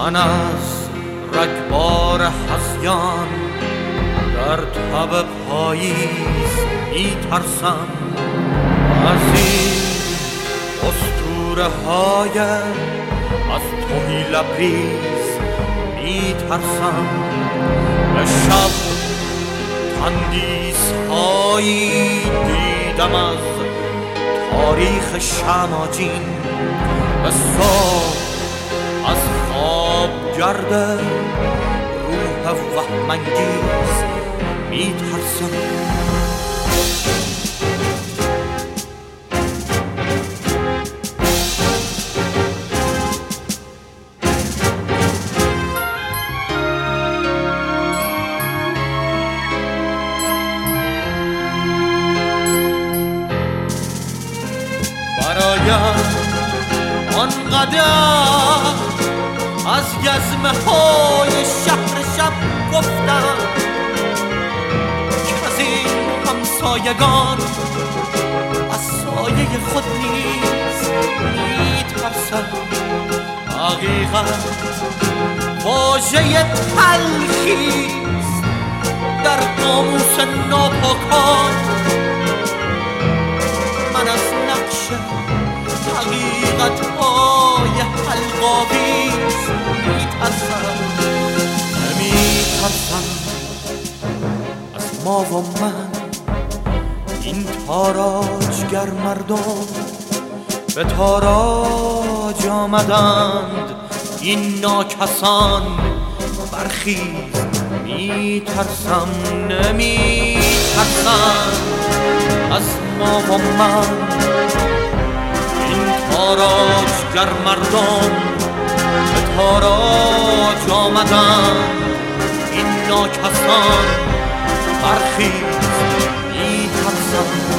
من از رگبار هذیان در تب پاییز میترسم، از این اسطوره های از تهی لبریز میترسم. به شب تندیس هایی دیدم از تاریخ شماجین، به صبح از خواب گرده روح وهم‌انگیز میترسم. برایم آنقدر از گزمه های شهر شب گفتم که از این همسایگان از سایه خود نیز میترسم. حقیقت واژه تلخیست در قاموس ناپاکان، من از نقش حقیقت های حلق‌آویز میترسم. نمیترسم از ما و من، این تاراجگر مردم به تاراج آمدند، این ناکسان برخیز. میترسم نمیترسم از ما و من، تاراجگر مردم به تاراج آمدن، این ناکسان برخیز. میترسم